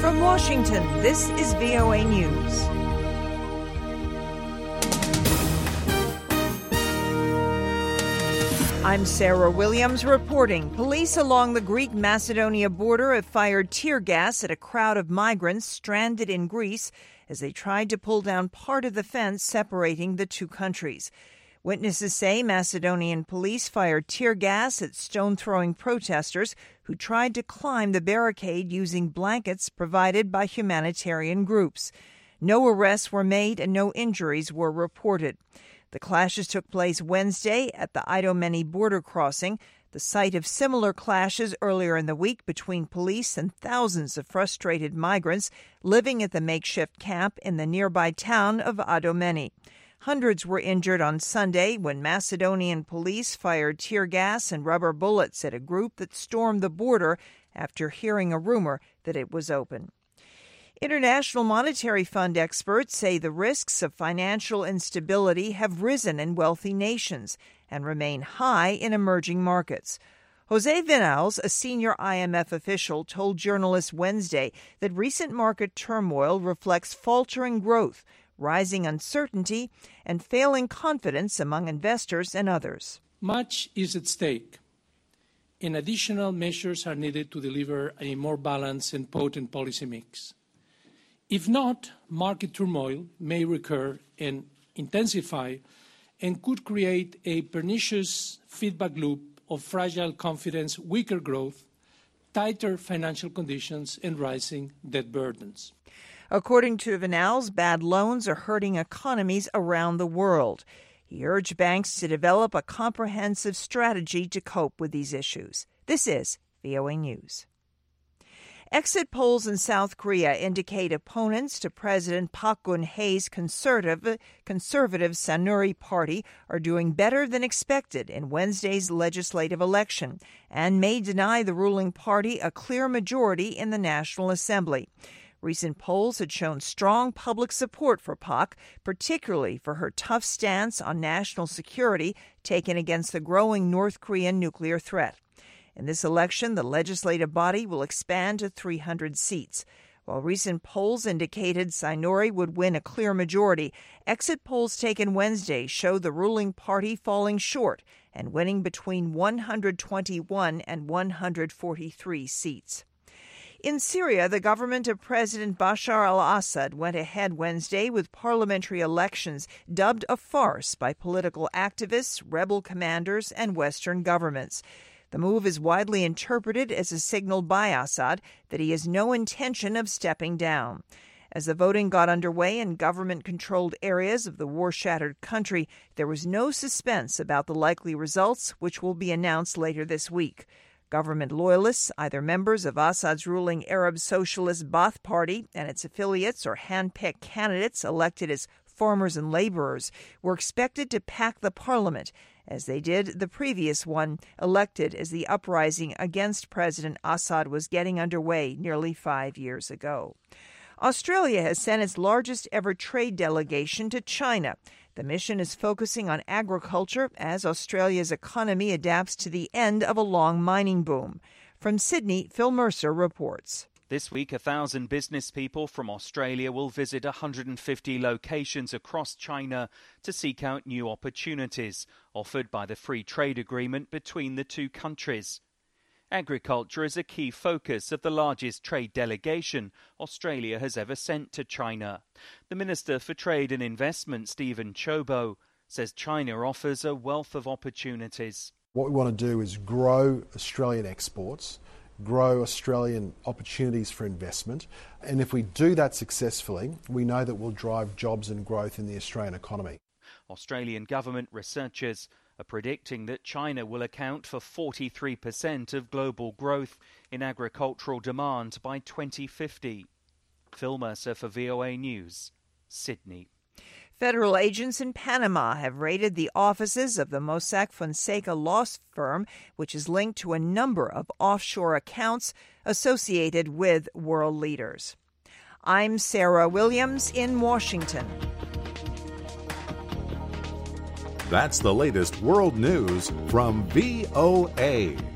From Washington, this is VOA News. I'm Sarah Williams reporting. Police along the Greek-Macedonia border have fired tear gas at a crowd of migrants stranded in Greece as they tried to pull down part of the fence separating the two countries. Witnesses say Macedonian police fired tear gas at stone-throwing protesters who tried to climb the barricade using blankets provided by humanitarian groups. No arrests were made and no injuries were reported. The clashes took place Wednesday at the Idomeni border crossing, the site of similar clashes earlier in the week between police and thousands of frustrated migrants living at the makeshift camp in the nearby town of Idomeni. Hundreds were injured on Sunday when Macedonian police fired tear gas and rubber bullets at a group that stormed the border after hearing a rumor that it was open. International Monetary Fund experts say the risks of financial instability have risen in wealthy nations and remain high in emerging markets. Jose Vinales, a senior IMF official, told journalists Wednesday that recent market turmoil reflects faltering growth, rising uncertainty, and failing confidence among investors and others. Much is at stake, and additional measures are needed to deliver a more balanced and potent policy mix. If not, market turmoil may recur and intensify and could create a pernicious feedback loop of fragile confidence, weaker growth, tighter financial conditions, and rising debt burdens. According to Vinales, bad loans are hurting economies around the world. He urged banks to develop a comprehensive strategy to cope with these issues. This is VOA News. Exit polls in South Korea indicate opponents to President Park Geun-hye's conservative Saenuri Party are doing better than expected in Wednesday's legislative election and may deny the ruling party a clear majority in the National Assembly. Recent polls had shown strong public support for Park, particularly for her tough stance on national security taken against the growing North Korean nuclear threat. In this election, the legislative body will expand to 300 seats. While recent polls indicated Saenuri would win a clear majority, exit polls taken Wednesday show the ruling party falling short and winning between 121 and 143 seats. In Syria, the government of President Bashar al-Assad went ahead Wednesday with parliamentary elections dubbed a farce by political activists, rebel commanders, and Western governments. The move is widely interpreted as a signal by Assad that he has no intention of stepping down. As the voting got underway in government-controlled areas of the war-shattered country, there was no suspense about the likely results, which will be announced later this week. Government loyalists, either members of Assad's ruling Arab Socialist Ba'ath Party and its affiliates or hand-picked candidates elected as farmers and laborers, were expected to pack the parliament, as they did the previous one, elected as the uprising against President Assad was getting underway nearly 5 years ago. Australia has sent its largest ever trade delegation to China. The mission is focusing on agriculture as Australia's economy adapts to the end of a long mining boom. From Sydney, Phil Mercer reports. This week, 1,000 business people from Australia will visit 150 locations across China to seek out new opportunities offered by the free trade agreement between the two countries. Agriculture is a key focus of the largest trade delegation Australia has ever sent to China. The Minister for Trade and Investment, Stephen Chobo, says China offers a wealth of opportunities. What we want to do is grow Australian exports, grow Australian opportunities for investment, and if we do that successfully, we know that we'll drive jobs and growth in the Australian economy. Australian government researchers are predicting that China will account for 43% of global growth in agricultural demand by 2050. Phil Mercer for VOA News, Sydney. Federal agents in Panama have raided the offices of the Mossack Fonseca law firm, which is linked to a number of offshore accounts associated with world leaders. I'm Sarah Williams in Washington. That's the latest world news from VOA.